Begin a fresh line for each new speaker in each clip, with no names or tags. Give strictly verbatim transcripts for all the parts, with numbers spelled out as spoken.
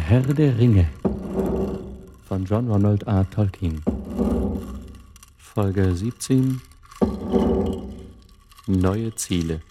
Herr der Ringe von John Ronald R. Tolkien. Folge siebzehn. Neue Ziele.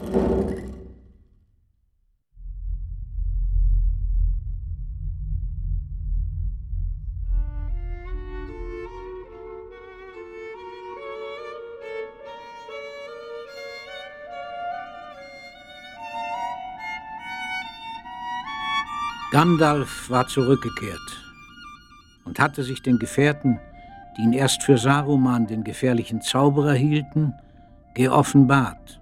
Gandalf war zurückgekehrt und hatte sich den Gefährten, die ihn erst für Saruman, den gefährlichen Zauberer, hielten, geoffenbart.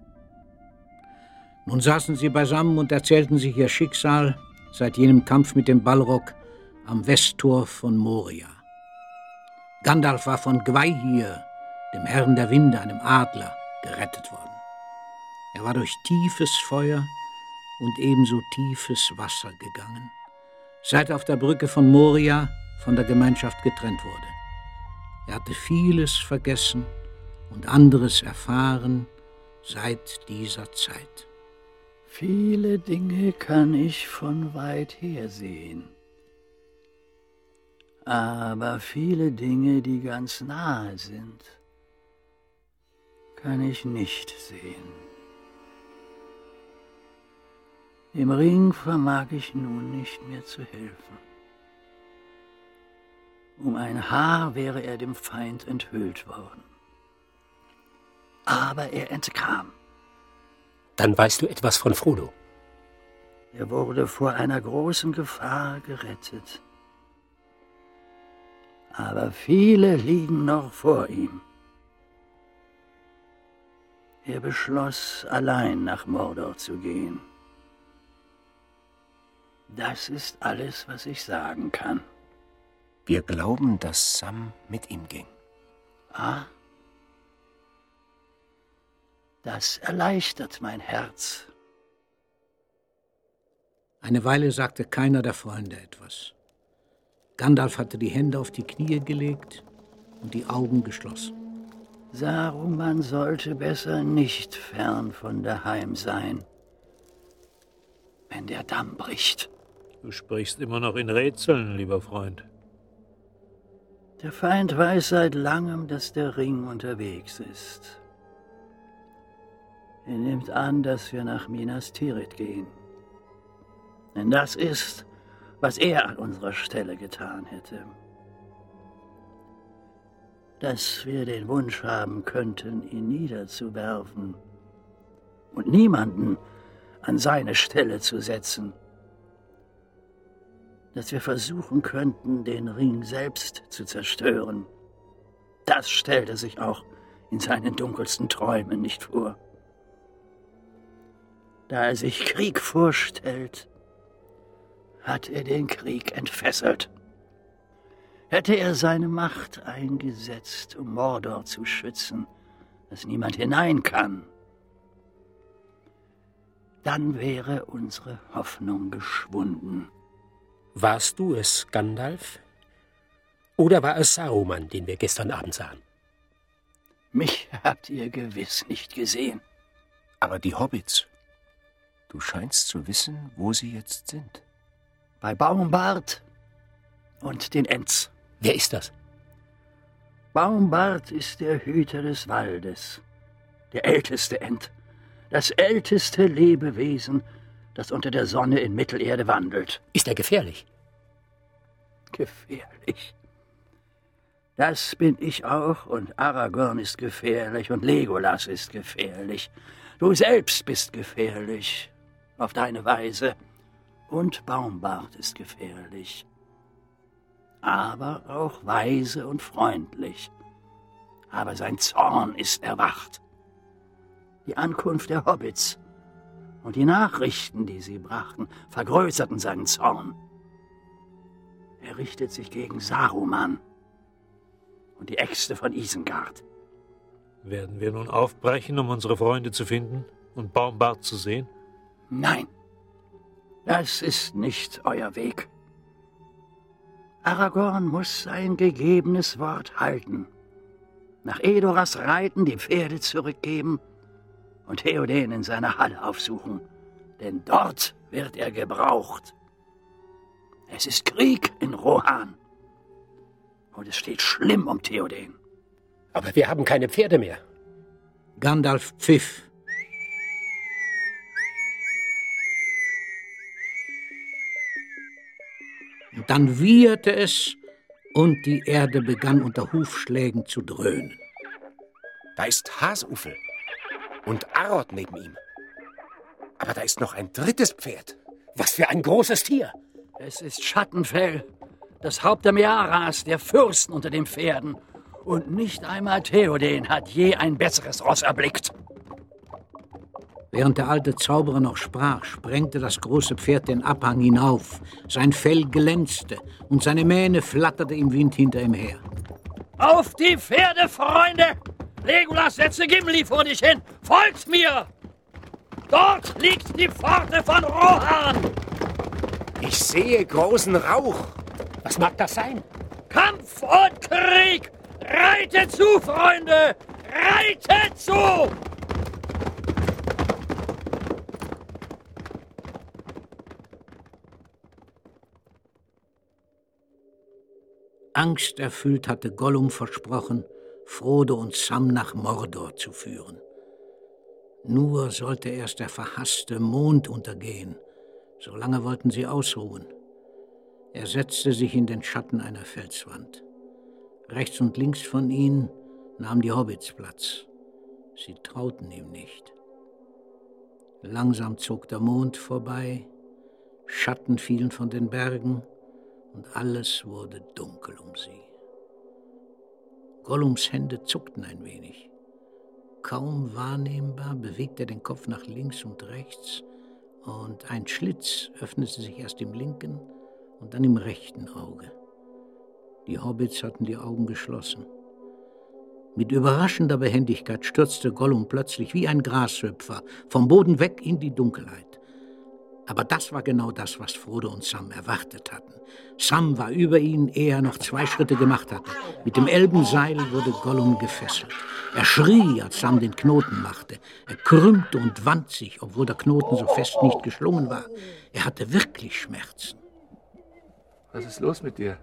Nun saßen sie beisammen und erzählten sich ihr Schicksal seit jenem Kampf mit dem Balrog am Westtor von Moria. Gandalf war von Gwaihir, dem Herrn der Winde, einem Adler, gerettet worden. Er war durch tiefes Feuer und ebenso tiefes Wasser gegangen, seit er auf der Brücke von Moria von der Gemeinschaft getrennt wurde. Er hatte vieles vergessen und anderes erfahren seit dieser Zeit.
Viele Dinge kann ich von weit her sehen, aber viele Dinge, die ganz nahe sind, kann ich nicht sehen. Dem Ring vermag ich nun nicht mehr zu helfen. Um ein Haar wäre er dem Feind enthüllt worden. Aber er entkam.
Dann weißt du etwas von Frodo.
Er wurde vor einer großen Gefahr gerettet. Aber viele liegen noch vor ihm. Er beschloss, allein nach Mordor zu gehen. Das ist alles, was ich sagen kann.
Wir glauben, dass Sam mit ihm ging.
Ah? Das erleichtert mein Herz.
Eine Weile sagte keiner der Freunde etwas. Gandalf hatte die Hände auf die Knie gelegt und die Augen geschlossen.
Saruman sollte besser nicht fern von daheim sein, wenn der Damm bricht.
Du sprichst immer noch in Rätseln, lieber Freund.
Der Feind weiß seit langem, dass der Ring unterwegs ist. Er nimmt an, dass wir nach Minas Tirith gehen. Denn das ist, was er an unserer Stelle getan hätte. Dass wir den Wunsch haben könnten, ihn niederzuwerfen und niemanden an seine Stelle zu setzen. Dass wir versuchen könnten, den Ring selbst zu zerstören. Das stellte sich auch in seinen dunkelsten Träumen nicht vor. Da er sich Krieg vorstellt, hat er den Krieg entfesselt. Hätte er seine Macht eingesetzt, um Mordor zu schützen, dass niemand hinein kann, dann wäre unsere Hoffnung geschwunden.
Warst du es, Gandalf? Oder war es Saruman, den wir gestern Abend sahen?
Mich habt ihr gewiss nicht gesehen.
Aber die Hobbits, du scheinst zu wissen, wo sie jetzt sind.
Bei Baumbart und den Ents.
Wer ist das?
Baumbart ist der Hüter des Waldes, der älteste Ent, das älteste Lebewesen, das unter der Sonne in Mittelerde wandelt.
Ist er gefährlich?
Gefährlich? Das bin ich auch, und Aragorn ist gefährlich und Legolas ist gefährlich. Du selbst bist gefährlich, auf deine Weise, und Baumbart ist gefährlich. Aber auch weise und freundlich. Aber sein Zorn ist erwacht. Die Ankunft der Hobbits und die Nachrichten, die sie brachten, vergrößerten seinen Zorn. Er richtet sich gegen Saruman und die Äxte von Isengard.
Werden wir nun aufbrechen, um unsere Freunde zu finden und Baumbart zu sehen?
Nein, das ist nicht euer Weg. Aragorn muss sein gegebenes Wort halten. Nach Edoras reiten, die Pferde zurückgeben und Theoden in seiner Halle aufsuchen, denn dort wird er gebraucht. Es ist Krieg in Rohan. Und es steht schlimm um Theoden.
Aber wir haben keine Pferde mehr.
Gandalf pfiff. Und dann wieherte es und die Erde begann unter Hufschlägen zu dröhnen.
Da ist Hasufel und Arod neben ihm. Aber da ist noch ein drittes Pferd.
Was für ein großes Tier!
Es ist Schattenfell, das Haupt der Mearas, der Fürsten unter den Pferden. Und nicht einmal Theoden hat je ein besseres Ross erblickt.
Während der alte Zauberer noch sprach, sprengte das große Pferd den Abhang hinauf. Sein Fell glänzte und seine Mähne flatterte im Wind hinter ihm her.
Auf die Pferde, Freunde! Legolas, setze Gimli vor dich hin! Folgt mir! Dort liegt die Pforte von Rohan!
Ich sehe großen Rauch.
Was mag das sein?
Kampf und Krieg! Reitet zu, Freunde! Reitet zu!
Angsterfüllt hatte Gollum versprochen, Frodo und Sam nach Mordor zu führen. Nur sollte erst der verhasste Mond untergehen. So lange wollten sie ausruhen. Er setzte sich in den Schatten einer Felswand. Rechts und links von ihnen nahmen die Hobbits Platz. Sie trauten ihm nicht. Langsam zog der Mond vorbei, Schatten fielen von den Bergen und alles wurde dunkel um sie. Gollums Hände zuckten ein wenig. Kaum wahrnehmbar bewegte er den Kopf nach links und rechts und ein Schlitz öffnete sich erst im linken und dann im rechten Auge. Die Hobbits hatten die Augen geschlossen. Mit überraschender Behendigkeit stürzte Gollum plötzlich wie ein Grashüpfer vom Boden weg in die Dunkelheit. Aber das war genau das, was Frodo und Sam erwartet hatten. Sam war über ihn, ehe er noch zwei Schritte gemacht hatte. Mit dem Elbenseil wurde Gollum gefesselt. Er schrie, als Sam den Knoten machte. Er krümmte und wand sich, obwohl der Knoten so fest nicht geschlungen war. Er hatte wirklich Schmerzen.
Was ist los mit dir?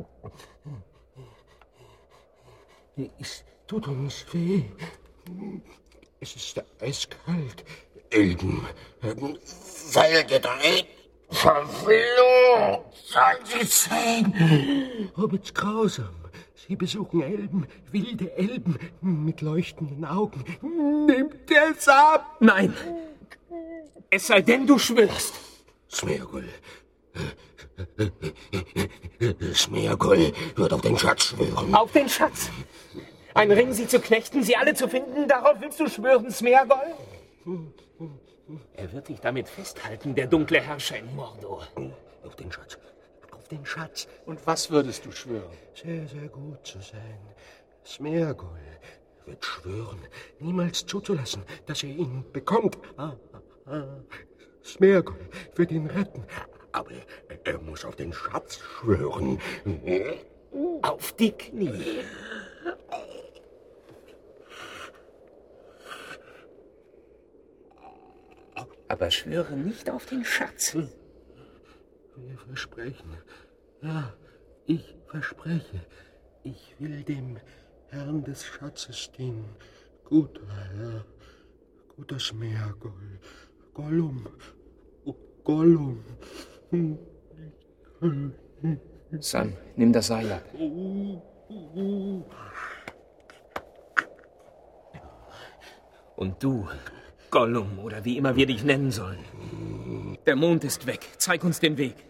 Es tut uns weh. Es ist eiskalt. Elben haben Pfeil gedreht. Verflucht! Sollen sie sehen? Hobbits grausam. Sie besuchen Elben, wilde Elben mit leuchtenden Augen. Nimmt es ab!
Nein! Es sei denn, du schwörst!
Smeargol. Smeargol wird auf den Schatz schwören.
Auf den Schatz? Ein Ring, sie zu knechten, sie alle zu finden, darauf willst du schwören, Smeargol? Er wird dich damit festhalten, der dunkle Herrscher in Mordor.
Auf den Schatz. Auf den Schatz.
Und was würdest du schwören?
Sehr, sehr gut zu sein. Smeargol wird schwören, niemals zuzulassen, dass er ihn bekommt. Ah, ah. Smeargol wird ihn retten. Aber er muss auf den Schatz schwören.
Auf die Knie. Aber schwöre nicht auf den Schatz.
Wir versprechen. Ja, ich verspreche. Ich will dem Herrn des Schatzes dienen. Guter Herr, guter Smeargol, Gollum, oh Gollum.
Sam, nimm das Seil ab. Und du, Gollum, oder wie immer wir dich nennen sollen. Der Mond ist weg. Zeig uns den Weg.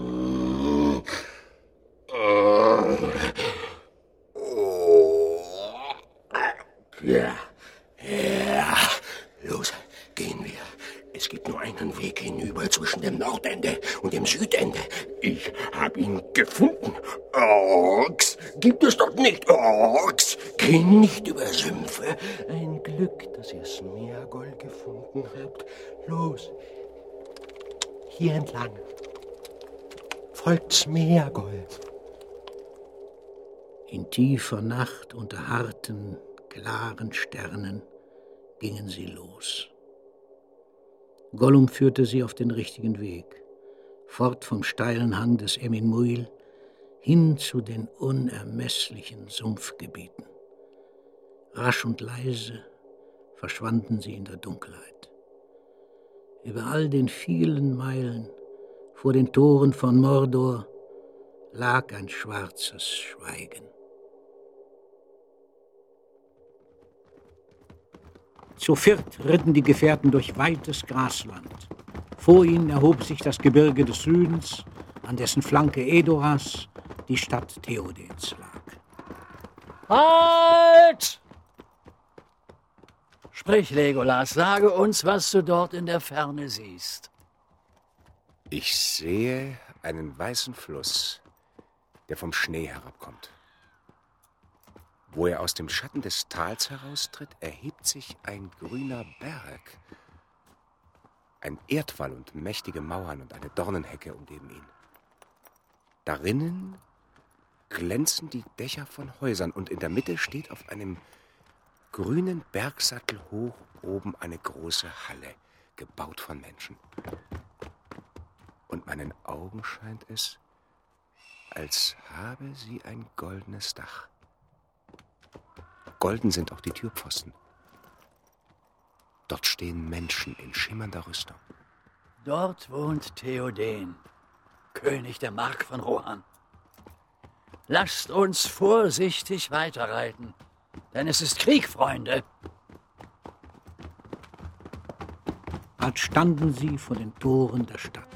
Ja, ja. Los, gehen wir. Es gibt nur einen Weg hinüber zwischen dem Nordende und dem Südende. Ich habe ihn gefunden. Orks, gibt es dort nicht, Orks? Geh nicht über Sümpfe. Ein Glück, dass ihr Smeargol gefunden habt. Los, hier entlang. Folgt Smeargol.
In tiefer Nacht unter harten, klaren Sternen gingen sie los. Gollum führte sie auf den richtigen Weg. fort vom steilen Hang des Emin Muil hin zu den unermesslichen Sumpfgebieten. Rasch und leise verschwanden sie in der Dunkelheit. Über all den vielen Meilen vor den Toren von Mordor lag ein schwarzes Schweigen. Zu viert ritten die Gefährten durch weites Grasland. Vor ihnen erhob sich das Gebirge des Südens, an dessen Flanke Edoras, die Stadt Theodens, lag.
Halt! Sprich, Legolas, sage uns, was du dort in der Ferne siehst.
Ich sehe einen weißen Fluss, der vom Schnee herabkommt. Wo er aus dem Schatten des Tals heraustritt, erhebt sich ein grüner Berg. Ein Erdwall und mächtige Mauern und eine Dornenhecke umgeben ihn. Darinnen glänzen die Dächer von Häusern und in der Mitte steht auf einem grünen Bergsattel hoch oben eine große Halle, gebaut von Menschen. Und meinen Augen scheint es, als habe sie ein goldenes Dach. Golden sind auch die Türpfosten. Dort stehen Menschen in schimmernder Rüstung.
Dort wohnt Theoden, König der Mark von Rohan. Lasst uns vorsichtig weiterreiten, denn es ist Krieg, Freunde.
Bald standen sie vor den Toren der Stadt.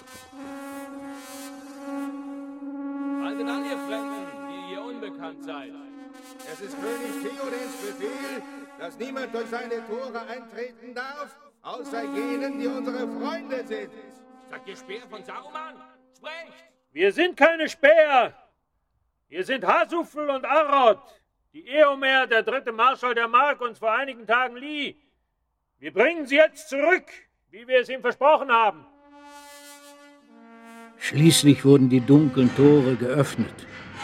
Haltet an, ihr Fremden, die hier unbekannt seid.
Es ist König Theodens Befehl, dass niemand durch seine Tore eintreten darf, außer jenen, die unsere Freunde sind.
Sagt ihr Speer von Saruman? Sprecht!
Wir sind keine Späher. Wir sind Hasufel und Arod, die Eomer, der dritte Marschall der Mark, uns vor einigen Tagen lieh. Wir bringen sie jetzt zurück, wie wir es ihm versprochen haben.
Schließlich wurden die dunklen Tore geöffnet.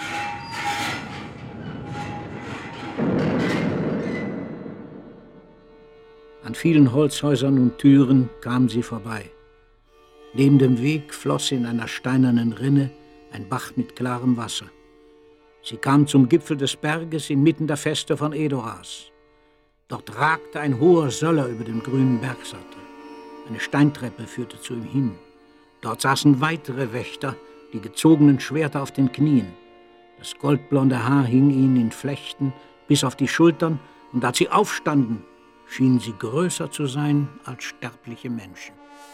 An vielen Holzhäusern und Türen kamen sie vorbei. Neben dem Weg floss in einer steinernen Rinne ein Bach mit klarem Wasser. Sie kamen zum Gipfel des Berges inmitten der Feste von Edoras. Dort ragte ein hoher Söller über dem grünen Bergsattel. Eine Steintreppe führte zu ihm hin. Dort saßen weitere Wächter, die gezogenen Schwerter auf den Knien. Das goldblonde Haar hing ihnen in Flechten bis auf die Schultern, und als sie aufstanden, schienen sie größer zu sein als sterbliche Menschen.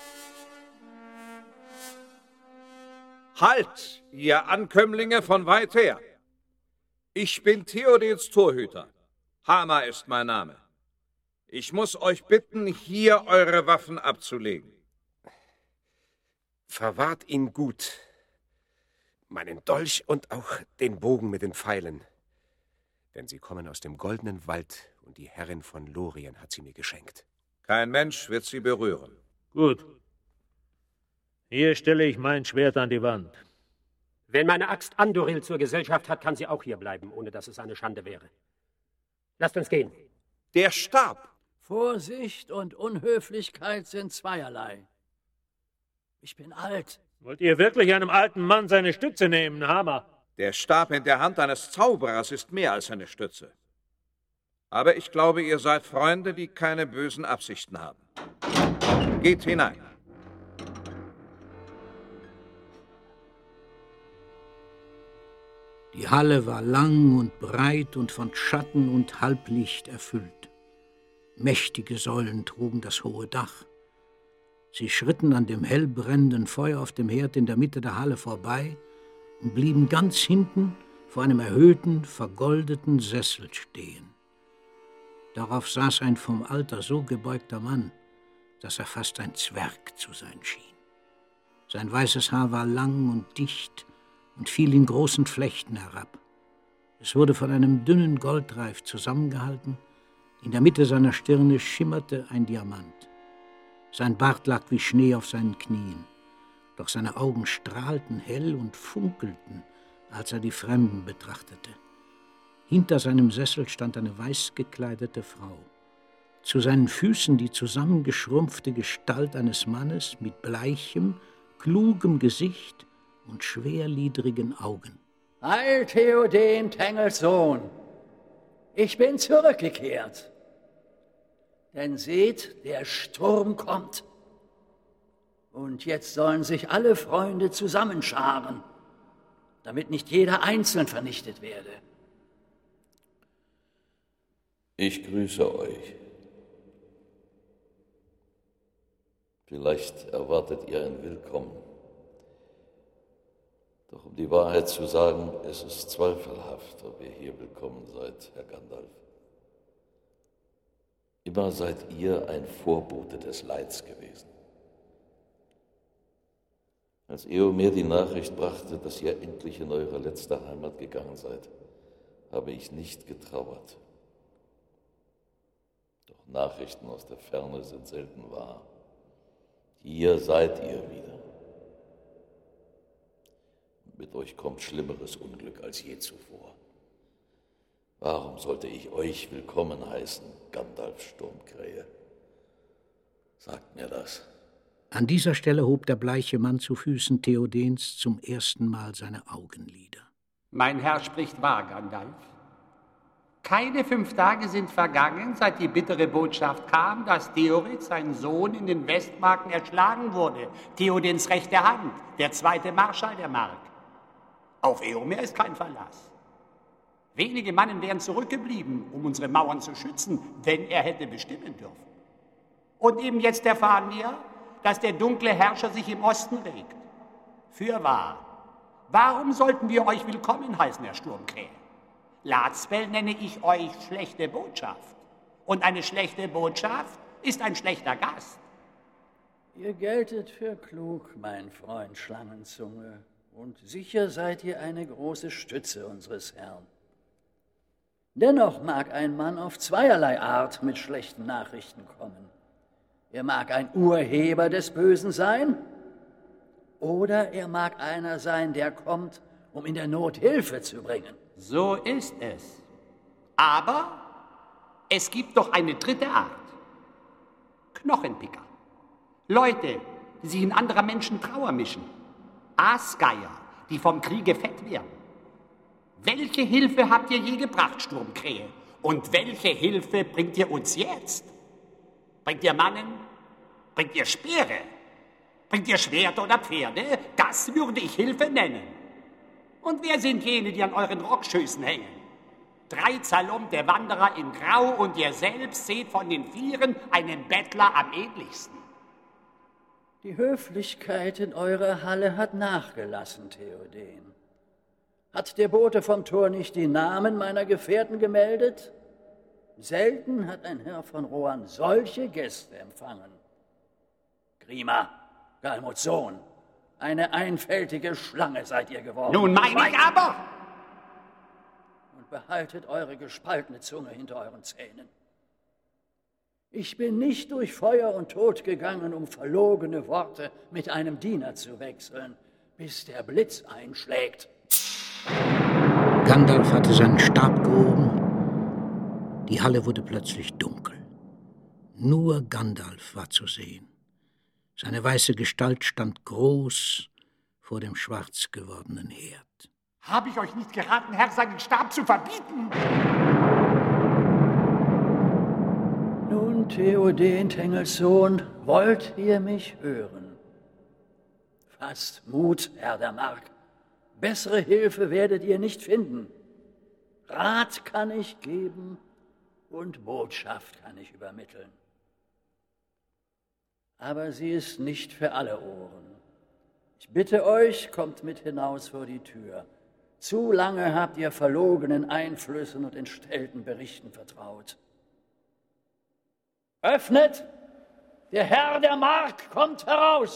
Halt, ihr Ankömmlinge von weit her! Ich bin Theodens Torhüter. Hama ist mein Name. Ich muss euch bitten, hier eure Waffen abzulegen.
Verwahrt ihn gut. Meinen Dolch und auch den Bogen mit den Pfeilen. Denn sie kommen aus dem goldenen Wald und die Herrin von Lorien hat sie mir geschenkt.
Kein Mensch wird sie berühren.
Gut. Hier stelle ich mein Schwert an die Wand.
Wenn meine Axt Andoril zur Gesellschaft hat, kann sie auch hier bleiben, ohne dass es eine Schande wäre. Lasst uns gehen.
Der Stab!
Vorsicht und Unhöflichkeit sind zweierlei. Ich bin alt.
Wollt ihr wirklich einem alten Mann seine Stütze nehmen, Hama?
Der Stab in der Hand eines Zauberers ist mehr als eine Stütze. Aber ich glaube, ihr seid Freunde, die keine bösen Absichten haben. Geht hinein.
Die Halle war lang und breit und von Schatten und Halblicht erfüllt. Mächtige Säulen trugen das hohe Dach. Sie schritten an dem hell brennenden Feuer auf dem Herd in der Mitte der Halle vorbei und blieben ganz hinten vor einem erhöhten, vergoldeten Sessel stehen. Darauf saß ein vom Alter so gebeugter Mann, dass er fast ein Zwerg zu sein schien. Sein weißes Haar war lang und dicht und fiel in großen Flechten herab. Es wurde von einem dünnen Goldreif zusammengehalten. In der Mitte seiner Stirne schimmerte ein Diamant. Sein Bart lag wie Schnee auf seinen Knien, doch seine Augen strahlten hell und funkelten, als er die Fremden betrachtete. Hinter seinem Sessel stand eine weiß gekleidete Frau. Zu seinen Füßen die zusammengeschrumpfte Gestalt eines Mannes mit bleichem, klugem Gesicht und schwerlidrigen Augen.
Heil, Theoden, Tengels Sohn, ich bin zurückgekehrt. Denn seht, der Sturm kommt. Und jetzt sollen sich alle Freunde zusammenscharen, damit nicht jeder einzeln vernichtet werde.
Ich grüße euch. Vielleicht erwartet ihr ein Willkommen. Doch um die Wahrheit zu sagen, es ist zweifelhaft, ob ihr hier willkommen seid, Herr Gandalf. Immer seid ihr ein Vorbote des Leids gewesen. Als Eomer die Nachricht brachte, dass ihr endlich in eure letzte Heimat gegangen seid, habe ich nicht getrauert. Doch Nachrichten aus der Ferne sind selten wahr. Hier seid ihr wieder. Mit euch kommt schlimmeres Unglück als je zuvor. Warum sollte ich euch willkommen heißen, Gandalf Sturmkrähe? Sagt mir das.
An dieser Stelle hob der bleiche Mann zu Füßen Theodens zum ersten Mal seine Augenlider.
Mein Herr spricht wahr, Gandalf. Keine fünf Tage sind vergangen, seit die bittere Botschaft kam, dass Theored, sein Sohn, in den Westmarken erschlagen wurde. Theodens rechte Hand, der zweite Marschall der Mark. Auf Eomer ist kein Verlass. Wenige Mannen wären zurückgeblieben, um unsere Mauern zu schützen, wenn er hätte bestimmen dürfen. Und eben jetzt erfahren wir, dass der dunkle Herrscher sich im Osten regt. Fürwahr, warum sollten wir euch willkommen heißen, Herr Sturmkrähe? Latzbel nenne ich euch schlechte Botschaft. Und eine schlechte Botschaft ist ein schlechter Gast.
Ihr geltet für klug, mein Freund Schlangenzunge, und sicher seid ihr eine große Stütze unseres Herrn. Dennoch mag ein Mann auf zweierlei Art mit schlechten Nachrichten kommen. Er mag ein Urheber des Bösen sein, oder er mag einer sein, der kommt, um in der Not Hilfe zu bringen.
So ist es. Aber es gibt doch eine dritte Art. Knochenpicker. Leute, die sich in anderer Menschen Trauer mischen. Aasgeier, die vom Kriege fett werden. Welche Hilfe habt ihr je gebracht, Sturmkrähe? Und welche Hilfe bringt ihr uns jetzt? Bringt ihr Mannen? Bringt ihr Speere? Bringt ihr Schwerter oder Pferde? Das würde ich Hilfe nennen. Und wer sind jene, die an euren Rockschößen hängen? Drei zerlumpte Wanderer in Grau und ihr selbst seht von den Vieren einen Bettler am ähnlichsten.
Die Höflichkeit in eurer Halle hat nachgelassen, Theoden. Hat der Bote vom Tor nicht die Namen meiner Gefährten gemeldet? Selten hat ein Herr von Rohan solche Gäste empfangen. Grima, Galmuds Sohn, eine einfältige Schlange seid ihr geworden.
Nun meine ich aber!
Und behaltet eure gespaltene Zunge hinter euren Zähnen. Ich bin nicht durch Feuer und Tod gegangen, um verlogene Worte mit einem Diener zu wechseln, bis der Blitz einschlägt.
Gandalf hatte seinen Stab gehoben. Die Halle wurde plötzlich dunkel. Nur Gandalf war zu sehen. Seine weiße Gestalt stand groß vor dem schwarz gewordenen Herd.
Habe ich euch nicht geraten, Herr, seinen Stab zu verbieten?
Nun, Theoden, Tengels Sohn, wollt ihr mich hören? Fasst Mut, Herr der Mark. Bessere Hilfe werdet ihr nicht finden. Rat kann ich geben und Botschaft kann ich übermitteln. Aber sie ist nicht für alle Ohren. Ich bitte euch, kommt mit hinaus vor die Tür. Zu lange habt ihr verlogenen Einflüssen und entstellten Berichten vertraut. Öffnet! Der Herr der Mark kommt heraus!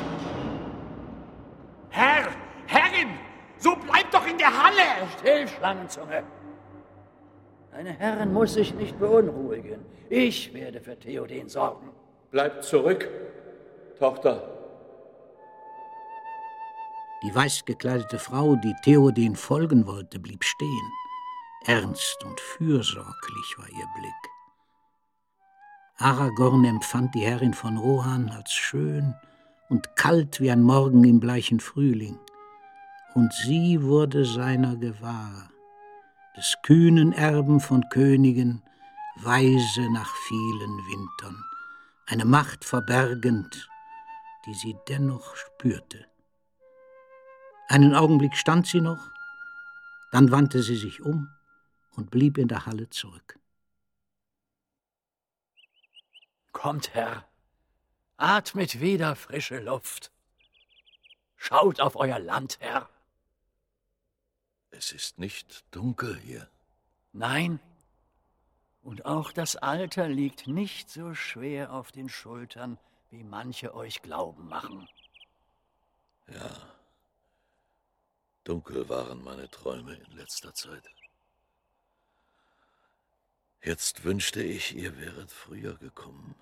Herr! Herrin! So bleibt doch in der Halle!
Still, Schlangenzunge! Deine Herrin muss sich nicht beunruhigen. Ich werde für Theoden sorgen.
Bleibt zurück, Tochter.
Die weiß gekleidete Frau, die Theoden folgen wollte, blieb stehen. Ernst und fürsorglich war ihr Blick. Aragorn empfand die Herrin von Rohan als schön und kalt wie ein Morgen im bleichen Frühling. Und sie wurde seiner gewahr, des kühnen Erben von Königen, weise nach vielen Wintern, eine Macht verbergend, die sie dennoch spürte. Einen Augenblick stand sie noch, dann wandte sie sich um und blieb in der Halle zurück.
Kommt, Herr, atmet wieder frische Luft. Schaut auf euer Land, Herr.
Es ist nicht dunkel hier.
Nein, und auch das Alter liegt nicht so schwer auf den Schultern, wie manche euch glauben machen.
Ja, dunkel waren meine Träume in letzter Zeit. Jetzt wünschte ich, ihr wäret früher gekommen.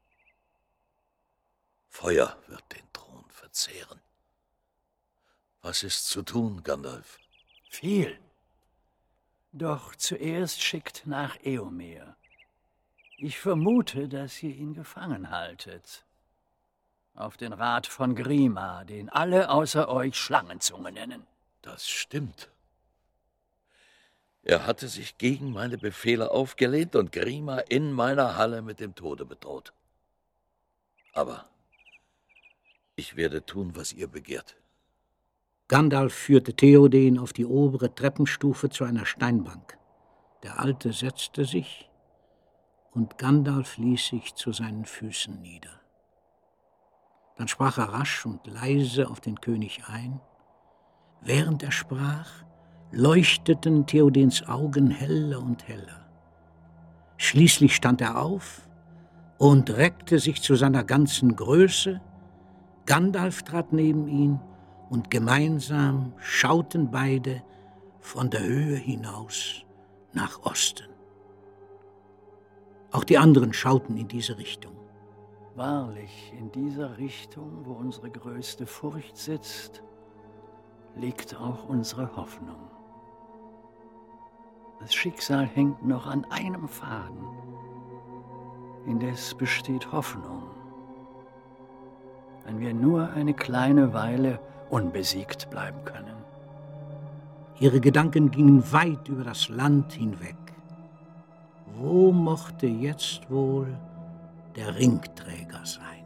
Feuer wird den Thron verzehren. Was ist zu tun, Gandalf?
Viel. Doch zuerst schickt nach Eomer. Ich vermute, dass ihr ihn gefangen haltet. Auf den Rat von Grima, den alle außer euch Schlangenzunge nennen.
Das stimmt. Er hatte sich gegen meine Befehle aufgelehnt und Grima in meiner Halle mit dem Tode bedroht. Aber ich werde tun, was ihr begehrt.
Gandalf führte Theoden auf die obere Treppenstufe zu einer Steinbank. Der Alte setzte sich, und Gandalf ließ sich zu seinen Füßen nieder. Dann sprach er rasch und leise auf den König ein. Während er sprach, leuchteten Theodens Augen heller und heller. Schließlich stand er auf und reckte sich zu seiner ganzen Größe. Gandalf trat neben ihn, und gemeinsam schauten beide von der Höhe hinaus nach Osten. Auch die anderen schauten in diese Richtung.
Wahrlich, in dieser Richtung, wo unsere größte Furcht sitzt, liegt auch unsere Hoffnung. Das Schicksal hängt noch an einem Faden. Indes besteht Hoffnung, wenn wir nur eine kleine Weile unbesiegt bleiben können.
Ihre Gedanken gingen weit über das Land hinweg. Wo mochte jetzt wohl der Ringträger sein?